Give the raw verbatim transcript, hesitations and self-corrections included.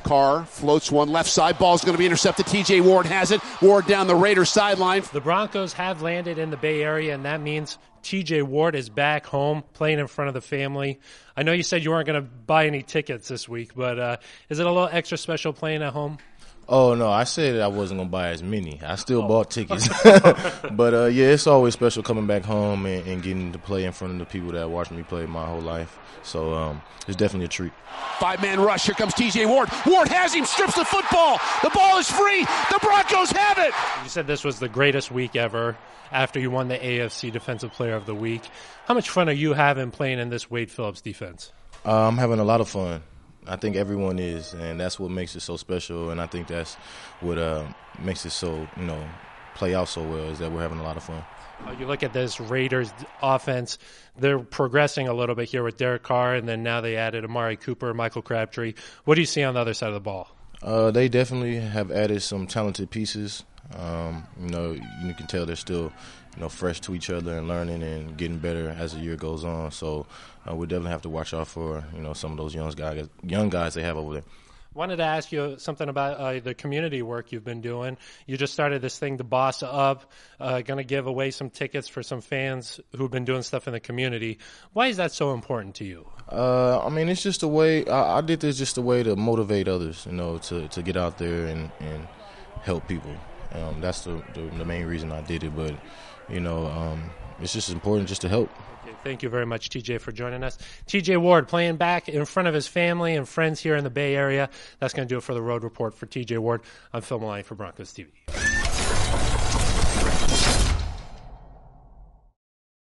Carr floats one left side. Ball's going to be intercepted. T J Ward has it. Ward down the Raiders sideline. The Broncos have landed in the Bay Area, and that means T J Ward is back home playing in front of the family. I know you said you weren't going to buy any tickets this week, but uh, is it a little extra special playing at home? Oh, no, I said I wasn't going to buy as many. I still oh. bought tickets. But, uh, yeah, it's always special coming back home and, and getting to play in front of the people that watched me play my whole life. So um, it's definitely a treat. Five-man rush. Here comes T J Ward. Ward has him, strips the football. The ball is free. The Broncos have it. You said this was the greatest week ever after you won the A F C Defensive Player of the Week. How much fun are you having playing in this Wade Phillips defense? Uh, I'm having a lot of fun. I think everyone is, and that's what makes it so special, and I think that's what uh, makes it so, you know, play out so well, is that we're having a lot of fun. Uh, you look at this Raiders offense, they're progressing a little bit here with Derek Carr, and then now they added Amari Cooper, Michael Crabtree. What do you see on the other side of the ball? Uh, they definitely have added some talented pieces. Um, you know, you can tell they're still, you know, fresh to each other and learning and getting better as the year goes on. So uh, we definitely have to watch out for, you know, some of those young guys, young guys they have over there. Wanted to ask you something about uh, the community work you've been doing. You just started this thing, The Boss Up, uh, going to give away some tickets for some fans who've been doing stuff in the community. Why is that so important to you? Uh, I mean, it's just a way. I, I did this just a way to motivate others, you know, to, to get out there and, and help people. Um, that's the, the the main reason I did it. But, you know, um, it's just important just to help. Okay, thank you very much, T J, for joining us. T J Ward playing back in front of his family and friends here in the Bay Area. That's going to do it for the Road Report for T J Ward. I'm Phil Maloney for Broncos T V.